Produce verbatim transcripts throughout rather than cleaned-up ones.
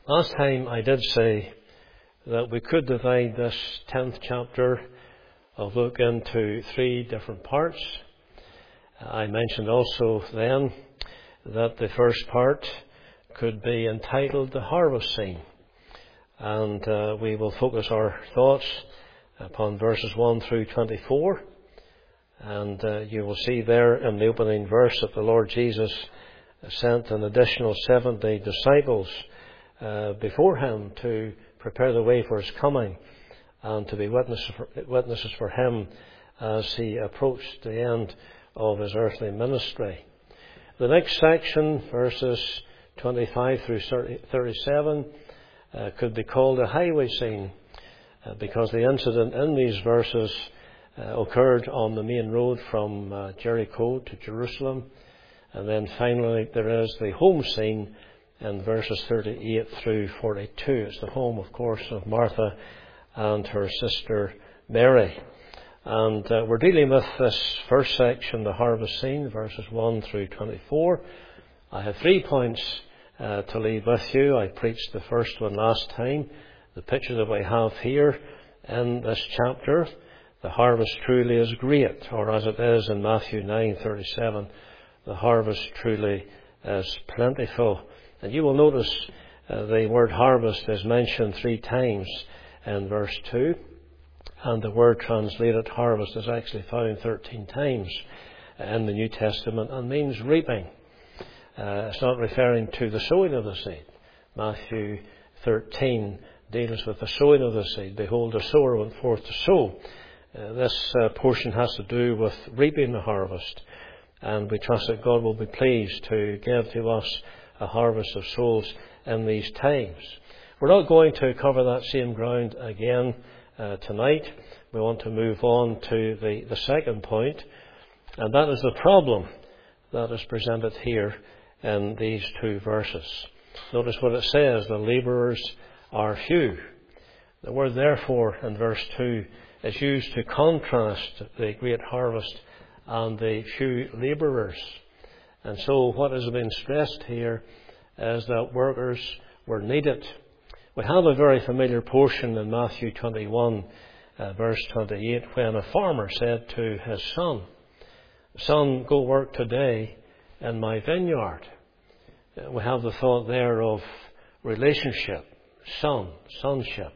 Last time I did say that we could divide this tenth chapter of Luke into three different parts. I mentioned also then that the first part could be entitled The Harvest Scene, and uh, we will focus our thoughts upon verses one through twenty-four, and uh, you will see there in the opening verse that the Lord Jesus sent an additional seventy disciples uh, before him to prepare the way for his coming and to be witnesses for, witnesses for him as he approached the end of his earthly ministry. The next section, verses twenty-five through thirty-seven, uh, could be called a highway scene uh, because the incident in these verses uh, occurred on the main road from uh, Jericho to Jerusalem. And then finally there is the home scene in verses thirty-eight through forty-two. It's the home, of course, of Martha and her sister Mary. And uh, we're dealing with this first section, the harvest scene, verses one through twenty-four. I have three points uh, to leave with you. I preached the first one last time. The picture that we have here in this chapter, the harvest truly is great, or as it is in Matthew nine thirty-seven, the harvest truly is plentiful. And you will notice uh, the word harvest is mentioned three times in verse two. And the word translated harvest is actually found thirteen times in the New Testament and means reaping. Uh, it's not referring to the sowing of the seed. Matthew thirteen deals with the sowing of the seed. Behold, the sower went forth to sow. Uh, this uh, portion has to do with reaping the harvest. And we trust that God will be pleased to give to us a harvest of souls in these times. We're not going to cover that same ground again Uh, tonight. We want to move on to the, the second point, and that is the problem that is presented here in these two verses. Notice what it says: the labourers are few. The word therefore in verse two is used to contrast the great harvest and the few labourers. And so what has been stressed here is that workers were needed. We have a very familiar portion in Matthew twenty-one, uh, verse twenty-eight, when a farmer said to his son, "Son, go work today in my vineyard." Uh, we have the thought there of relationship, son, sonship.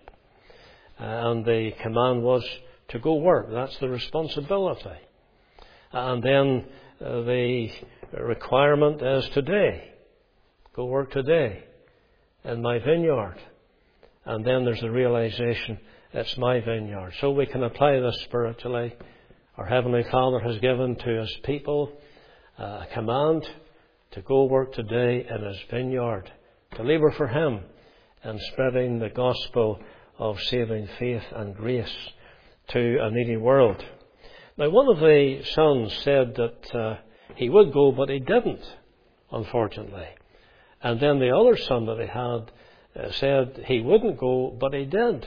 Uh, and the command was to go work. That's the responsibility. And then uh, the requirement is today. Go work today in my vineyard. And then there's the realization, it's my vineyard. So we can apply this spiritually. Our Heavenly Father has given to His people uh, a command to go work today in His vineyard, to labour for Him in spreading the gospel of saving faith and grace to a needy world. Now, one of the sons said that uh, he would go, but he didn't, unfortunately. And then the other son that he had Uh, said he wouldn't go, but he did.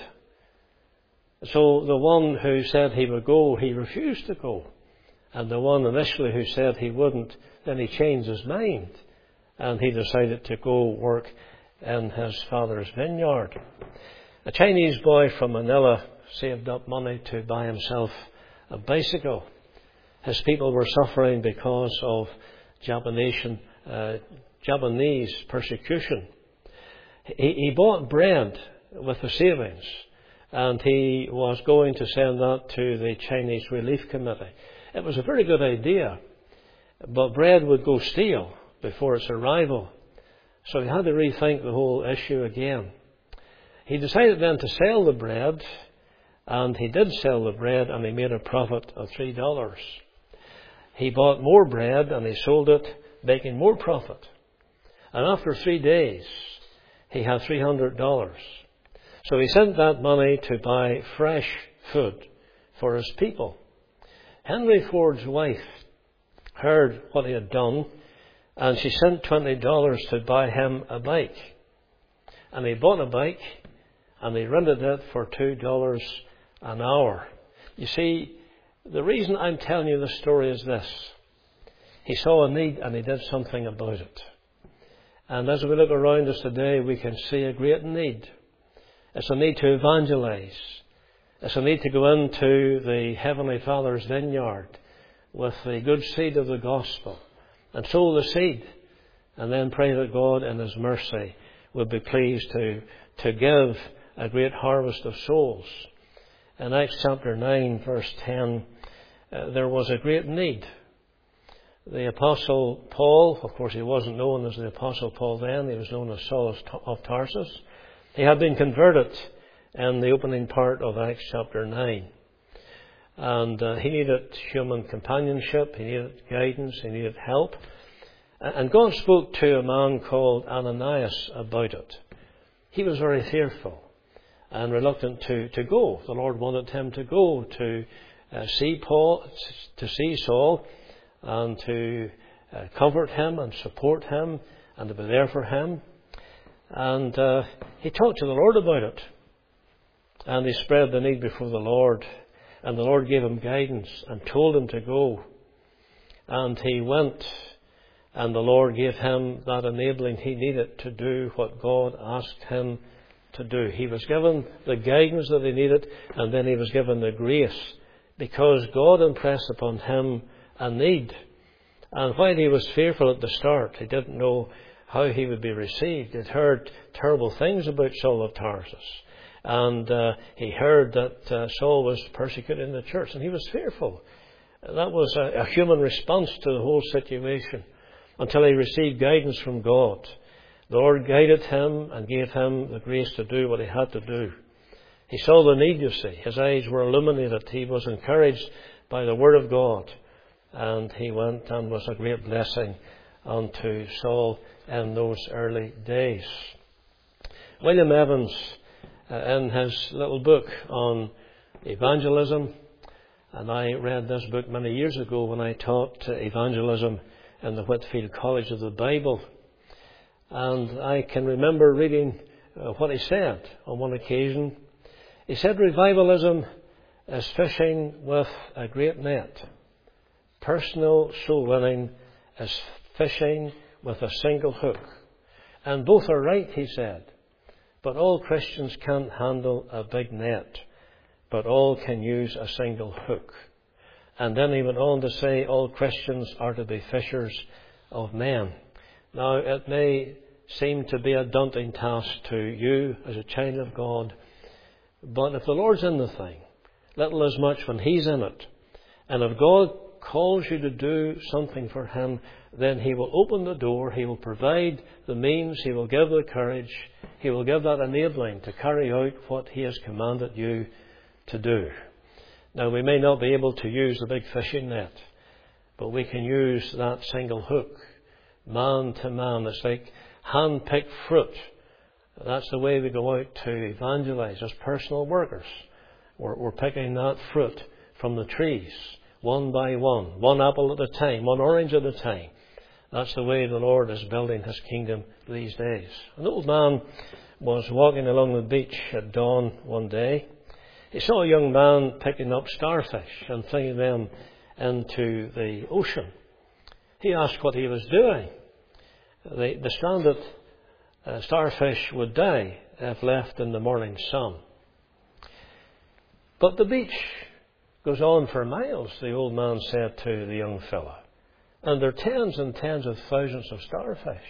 So the one who said he would go, he refused to go. And the one initially who said he wouldn't, then he changed his mind. And he decided to go work in his father's vineyard. A Chinese boy from Manila saved up money to buy himself a bicycle. His people were suffering because of Japanese, uh, Japanese persecution. He, he bought bread with the savings, and he was going to send that to the Chinese Relief Committee. It was a very good idea, but bread would go stale before its arrival. So he had to rethink the whole issue again. He decided then to sell the bread, and he did sell the bread, and he made a profit of three dollars. He bought more bread, and he sold it, making more profit. And after three days, he had three hundred dollars. So he sent that money to buy fresh food for his people. Henry Ford's wife heard what he had done, and she sent twenty dollars to buy him a bike. And he bought a bike, and he rented it for two dollars an hour. You see, the reason I'm telling you this story is this. He saw a need, and he did something about it. And as we look around us today, we can see a great need. It's a need to evangelize. It's a need to go into the Heavenly Father's vineyard with the good seed of the gospel and sow the seed, and then pray that God in His mercy will be pleased to, to give a great harvest of souls. In Acts chapter nine, verse ten, uh, there was a great need. The Apostle Paul, of course he wasn't known as the Apostle Paul then, he was known as Saul of Tarsus. He had been converted in the opening part of Acts chapter nine. And uh, he needed human companionship, he needed guidance, he needed help. And God spoke to a man called Ananias about it. He was very fearful and reluctant to, to go. The Lord wanted him to go to uh, see Paul, to see Saul, and to uh, comfort him and support him and to be there for him. And uh, he talked to the Lord about it. And he spread the need before the Lord. And the Lord gave him guidance and told him to go. And he went. And the Lord gave him that enabling he needed to do what God asked him to do. He was given the guidance that he needed, and then he was given the grace, because God impressed upon him a need. And while he was fearful at the start, he didn't know how he would be received. He'd heard terrible things about Saul of Tarsus. And uh, he heard that uh, Saul was persecuting the church, and he was fearful. That was a, a human response to the whole situation, until he received guidance from God. The Lord guided him and gave him the grace to do what he had to do. He saw the need, you see. His eyes were illuminated. He was encouraged by the Word of God. And he went and was a great blessing unto Saul in those early days. William Evans, uh, in his little book on evangelism, and I read this book many years ago when I taught evangelism in the Whitefield College of the Bible. And I can remember reading uh, what he said on one occasion. He said, "Revivalism is fishing with a great net. Personal soul winning is fishing with a single hook. And both are right," he said. "But all Christians can't handle a big net, but all can use a single hook." And then he went on to say, all Christians are to be fishers of men. Now, it may seem to be a daunting task to you as a child of God, but if the Lord's in the thing, little as much when He's in it, and if God calls you to do something for Him, then He will open the door, He will provide the means, He will give the courage, He will give that enabling to carry out what He has commanded you to do. Now, we may not be able to use the big fishing net, but we can use that single hook, man to man. It's like hand-picked fruit. That's the way we go out to evangelize as personal workers. We're, we're picking that fruit from the trees, one by one, one apple at a time, one orange at a time. That's the way the Lord is building His kingdom these days. An old man was walking along the beach at dawn one day. He saw a young man picking up starfish and flinging them into the ocean. He asked what he was doing. The, the stranded uh, starfish would die if left in the morning sun. "But the beach goes on for miles," the old man said to the young fellow. "And there are tens and tens of thousands of starfish.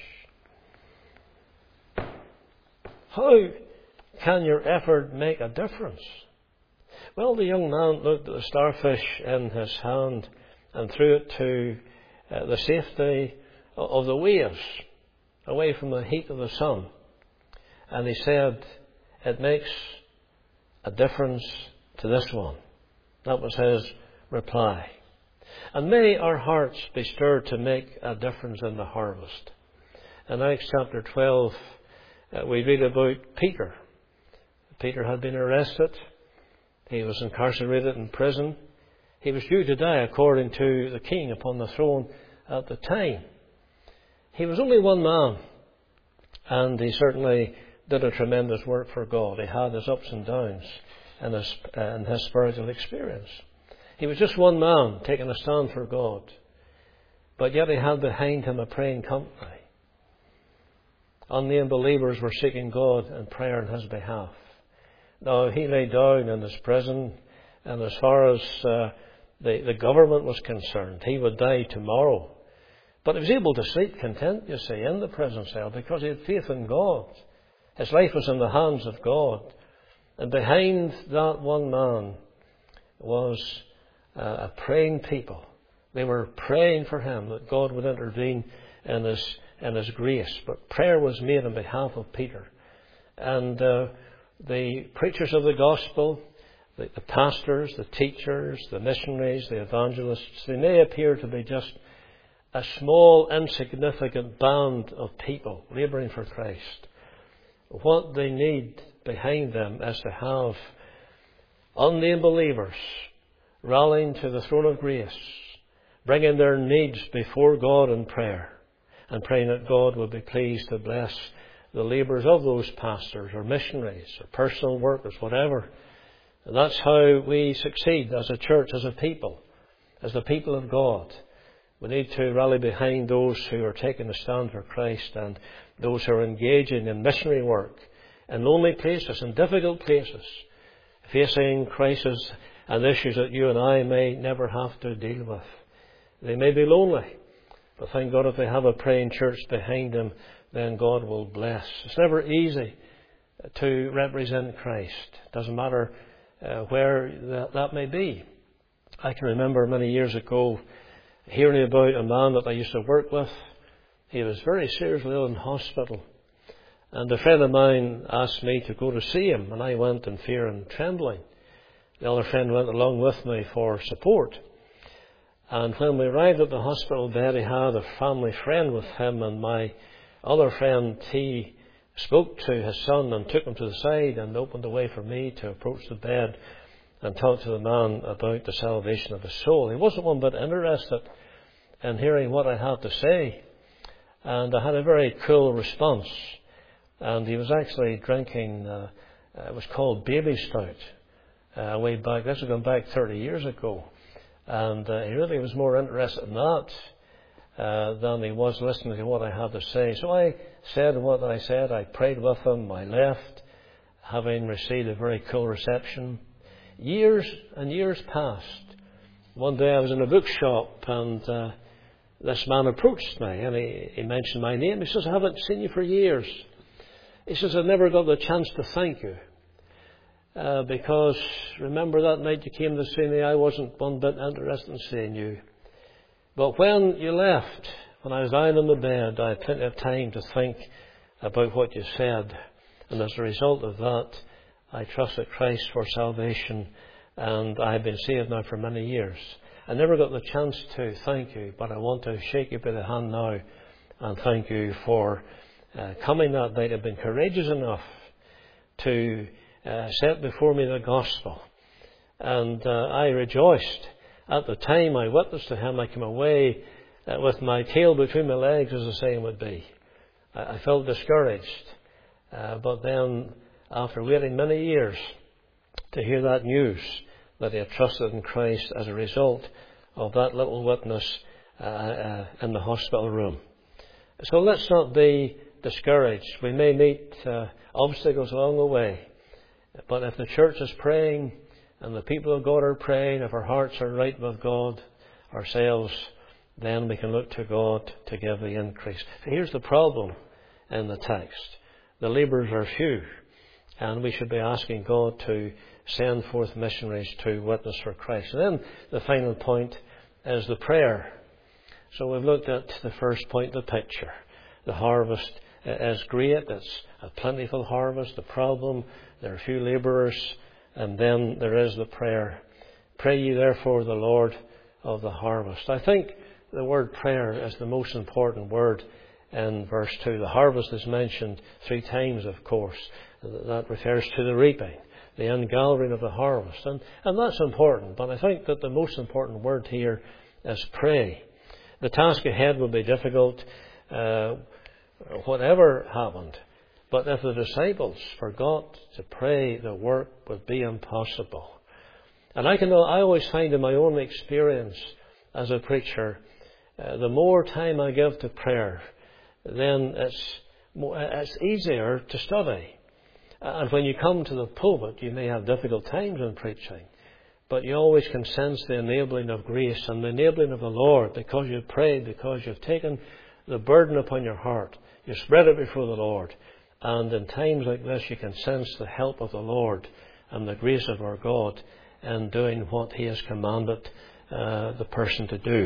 How can your effort make a difference?" Well, the young man looked at the starfish in his hand and threw it to uh, the safety of the waves, away from the heat of the sun. And he said, "It makes a difference to this one." That was his reply. And may our hearts be stirred to make a difference in the harvest. In Acts chapter twelve, uh, we read about Peter. Peter had been arrested. He was incarcerated in prison. He was due to die according to the king upon the throne at the time. He was only one man, and he certainly did a tremendous work for God. He had his ups and downs in his, uh, in his spiritual experience. He was just one man taking a stand for God, but yet he had behind him a praying company. Unnamed believers were seeking God in prayer on his behalf. Now, he lay down in his prison, and as far as uh, the, the government was concerned, he would die tomorrow. But he was able to sleep content, you see, in the prison cell because he had faith in God. His life was in the hands of God. And behind that one man was uh, a praying people. They were praying for him that God would intervene in his, in his grace. But prayer was made on behalf of Peter. And uh, the preachers of the gospel, the, the pastors, the teachers, the missionaries, the evangelists, they may appear to be just a small, insignificant band of people labouring for Christ. What they need behind them is to have unnamed believers rallying to the throne of grace, bringing their needs before God in prayer, and praying that God would be pleased to bless the labours of those pastors or missionaries or personal workers, whatever. And that's how we succeed as a church, as a people, as the people of God. We need to rally behind those who are taking a stand for Christ and those who are engaging in missionary work in lonely places, in difficult places, facing crises and issues that you and I may never have to deal with. They may be lonely, but thank God if they have a praying church behind them, then God will bless. It's never easy to represent Christ. It doesn't matter uh, where that, that may be. I can remember many years ago hearing about a man that I used to work with. He was very seriously ill in hospital. And a friend of mine asked me to go to see him, and I went in fear and trembling. The other friend went along with me for support. And when we arrived at the hospital bed, he had a family friend with him, and my other friend, he spoke to his son and took him to the side and opened the way for me to approach the bed and talk to the man about the salvation of his soul. He wasn't one bit interested in hearing what I had to say. And I had a very cool response. And he was actually drinking, uh, it was called Baby Stout, uh, way back. This was going back thirty years ago. And uh, he really was more interested in that uh, than he was listening to what I had to say. So I said what I said. I prayed with him. I left, having received a very cool reception. Years and years passed. One day I was in a bookshop, and uh, this man approached me, and he, he mentioned my name. He says, "I haven't seen you for years." He says, "I never got the chance to thank you. Uh, because remember that night you came to see me, I wasn't one bit interested in seeing you. But when you left, when I was lying on the bed, I had plenty of time to think about what you said. And as a result of that, I trusted Christ for salvation, and I've been saved now for many years. I never got the chance to thank you, but I want to shake you by the hand now and thank you for uh, coming that night and being courageous enough to uh, set before me the gospel." And uh, I rejoiced. At the time I witnessed to him, I came away uh, with my tail between my legs, as the saying would be. I, I felt discouraged. Uh, but then, after waiting many years to hear that news, that he had trusted in Christ as a result of that little witness uh, uh, in the hospital room. So let's not be discouraged. We may meet uh, obstacles along the way, but if the church is praying and the people of God are praying, if our hearts are right with God ourselves, then we can look to God to give the increase. Here's the problem in the text. The labourers are few, and we should be asking God to send forth missionaries to witness for Christ. And then the final point is the prayer. So we've looked at the first point, the picture. The harvest is great. It's a plentiful harvest. The problem, there are few labourers. And then there is the prayer. "Pray ye therefore the Lord of the harvest." I think the word prayer is the most important word in verse two. The harvest is mentioned three times, of course. That refers to the reaping, the ingathering of the harvest. And, and that's important. But I think that the most important word here is pray. The task ahead will be difficult, uh, whatever happened. But if the disciples forgot to pray, the work would be impossible. And I can, I always find in my own experience as a preacher, uh, the more time I give to prayer, then it's it's easier to study. And when you come to the pulpit, you may have difficult times in preaching, but you always can sense the enabling of grace and the enabling of the Lord, because you've prayed, because you've taken the burden upon your heart. You spread it before the Lord. And in times like this, you can sense the help of the Lord and the grace of our God in doing what He has commanded uh, the person to do.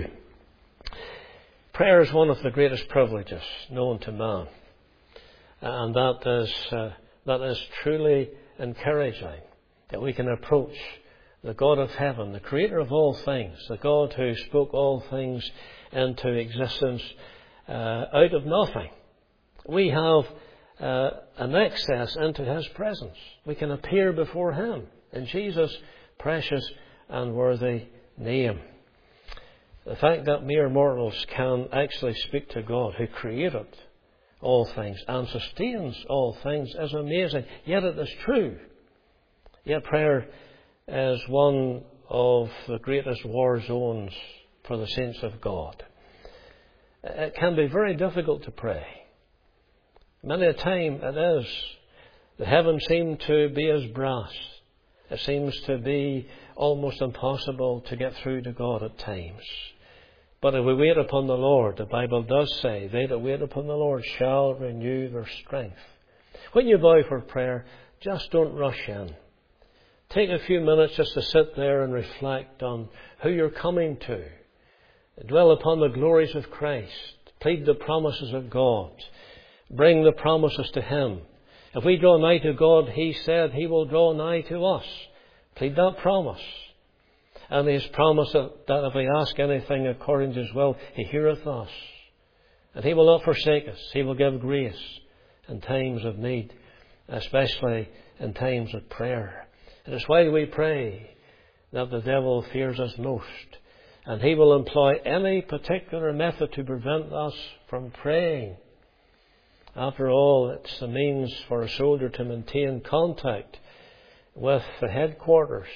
Prayer is one of the greatest privileges known to man. And that is, uh, that is truly encouraging, that we can approach the God of heaven, the creator of all things, the God who spoke all things into existence uh, out of nothing. We have uh, an access into His presence. We can appear before Him in Jesus' precious and worthy name. The fact that mere mortals can actually speak to God who created all things and sustains all things is amazing. Yet it is true. Yet prayer is one of the greatest war zones for the saints of God. It can be very difficult to pray. Many a time it is. The heavens seem to be as brass. It seems to be almost impossible to get through to God at times. But if we wait upon the Lord, the Bible does say, they that wait upon the Lord shall renew their strength. When you bow for prayer, just don't rush in. Take a few minutes just to sit there and reflect on who you're coming to. Dwell upon the glories of Christ. Plead the promises of God. Bring the promises to Him. If we draw nigh to God, He said He will draw nigh to us. Plead that promise. And He has promised that if we ask anything according to His will, He heareth us. And He will not forsake us. He will give grace in times of need, especially in times of prayer. It is while we pray that the devil fears us most. And he will employ any particular method to prevent us from praying. After all, it's the means for a soldier to maintain contact with the headquarters.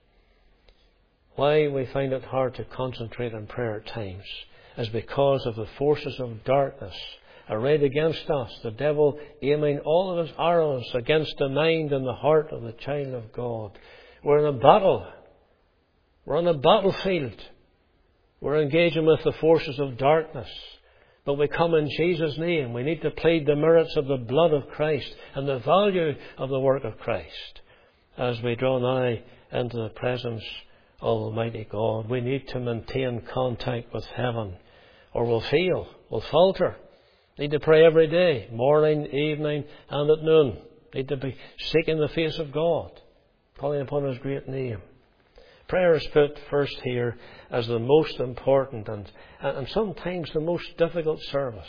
Why we find it hard to concentrate on prayer at times is because of the forces of darkness arrayed against us. The devil aiming all of his arrows against the mind and the heart of the child of God. We're in a battle. We're on a battlefield. We're engaging with the forces of darkness. But we come in Jesus' name. We need to plead the merits of the blood of Christ and the value of the work of Christ as we draw nigh into the presence of Almighty God. We need to maintain contact with heaven, or we'll fail, we'll falter. Need to pray every day, morning, evening, and at noon. Need to be seeking the face of God, calling upon His great name. Prayer is put first here as the most important and, and sometimes the most difficult service.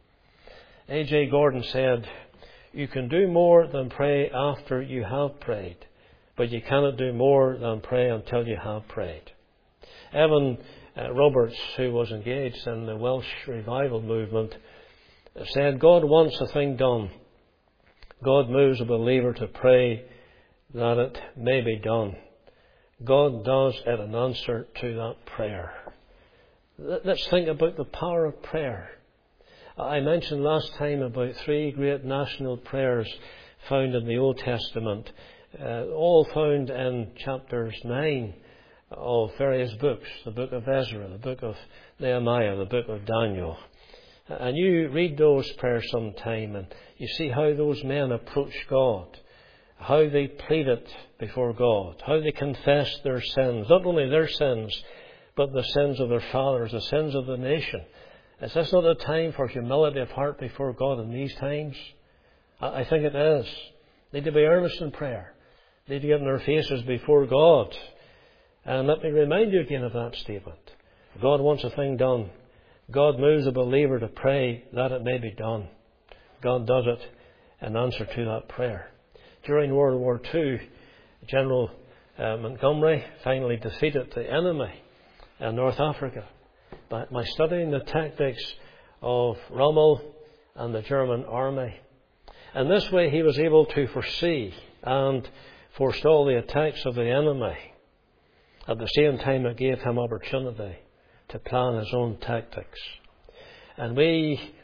A J Gordon said, you can do more than pray after you have prayed, but you cannot do more than pray until you have prayed. Evan uh, Roberts, who was engaged in the Welsh revival movement, said, God wants a thing done. God moves a believer to pray that it may be done. God does it in answer to that prayer. Let's think about the power of prayer. I mentioned last time about three great national prayers found in the Old Testament, uh, all found in chapters nine of various books, the book of Ezra, the book of Nehemiah, the book of Daniel. And you read those prayers sometime and you see how those men approached God, how they pleaded before God, how they confessed their sins, not only their sins, but the sins of their fathers, the sins of the nation. Is this not a time for humility of heart before God in these times? I think it is. Need to be earnest in prayer. Need to get on our faces before God. And let me remind you again of that statement. God wants a thing done. God moves a believer to pray that it may be done. God does it in answer to that prayer. During World War Two, General uh, Montgomery finally defeated the enemy in North Africa by, by studying the tactics of Rommel and the German army. In this way he was able to foresee and forestall the attacks of the enemy. At the same time it gave him opportunity to plan his own tactics. And we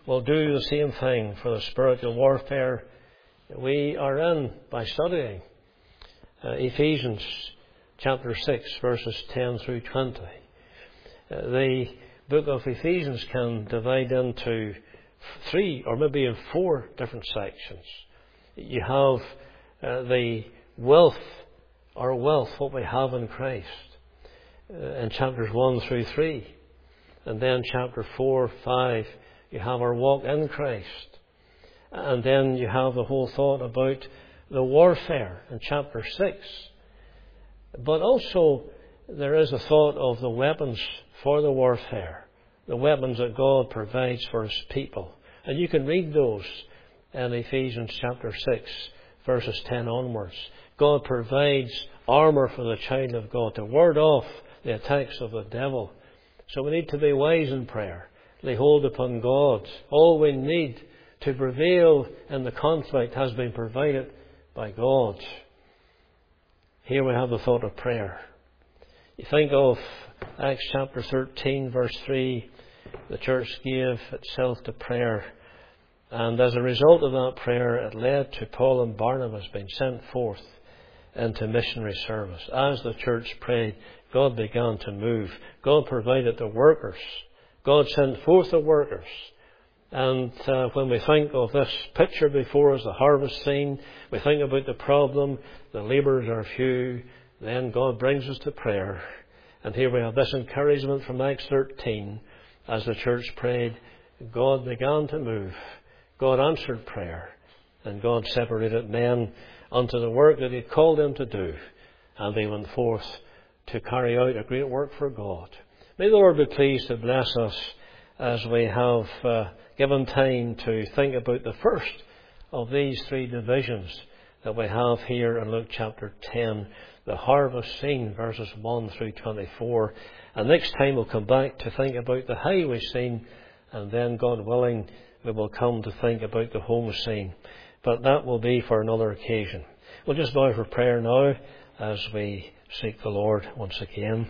will do the same thing for the spiritual warfare we are in by studying uh, Ephesians chapter six, verses ten through twenty. Uh, the book of Ephesians can divide into three or maybe in four different sections. You have uh, the wealth, our wealth, what we have in Christ, uh, in chapters one through three. And then chapter four, five, you have our walk in Christ. And then you have the whole thought about the warfare in chapter six. But also there is a thought of the weapons for the warfare, the weapons that God provides for His people. And you can read those in Ephesians chapter six, verses ten onwards. God provides armour for the child of God to ward off the attacks of the devil. So we need to be wise in prayer, lay hold upon God. All we need to prevail in the conflict has been provided by God. Here we have the thought of prayer. You think of Acts chapter thirteen, verse three. The church gave itself to prayer. And as a result of that prayer, it led to Paul and Barnabas being sent forth into missionary service. As the church prayed, God began to move. God provided the workers. God sent forth the workers. And uh, when we think of this picture before us, the harvest scene, we think about the problem, the labourers are few, then God brings us to prayer. And here we have this encouragement from Acts thirteen. As the church prayed, God began to move. God answered prayer. And God separated men unto the work that He had called them to do. And they went forth to carry out a great work for God. May the Lord be pleased to bless us as we have uh, given time to think about the first of these three divisions that we have here in Luke chapter ten, the harvest scene, verses one through twenty-four. And next time we'll come back to think about the highway scene, and then, God willing, we will come to think about the home scene. But that will be for another occasion. We'll just bow for prayer now as we seek the Lord once again.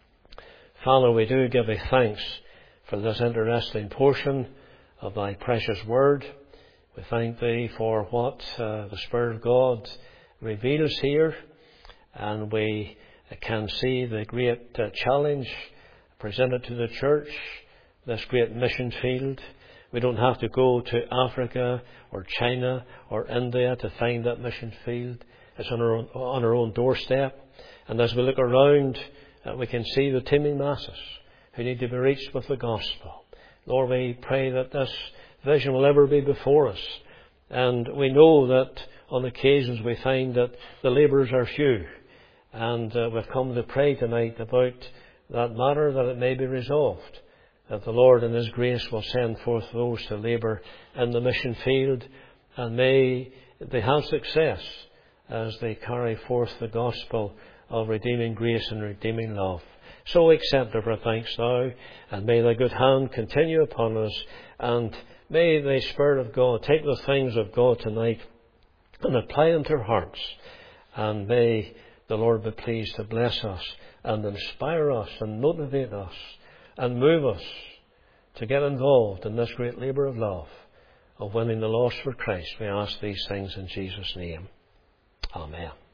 Father, we do give Thee thanks for this interesting portion of Thy precious Word. We thank Thee for what uh, the Spirit of God reveals here, and we can see the great uh, challenge presented to the church, this great mission field. We don't have to go to Africa or China or India to find that mission field. It's on our own, on our own doorstep. And as we look around, uh, we can see the teeming masses who need to be reached with the gospel. Lord, we pray that this vision will ever be before us. And we know that on occasions we find that the labourers are few. And uh, we've come to pray tonight about that matter, that it may be resolved. That the Lord in His grace will send forth those to labour in the mission field. And may they have success as they carry forth the gospel of redeeming grace and redeeming love. So accept our thanks now, and may Thy good hand continue upon us, and may the Spirit of God take the things of God tonight and apply them to our hearts, and may the Lord be pleased to bless us and inspire us and motivate us and move us to get involved in this great labour of love, of winning the lost for Christ. We ask these things in Jesus' name. Amen.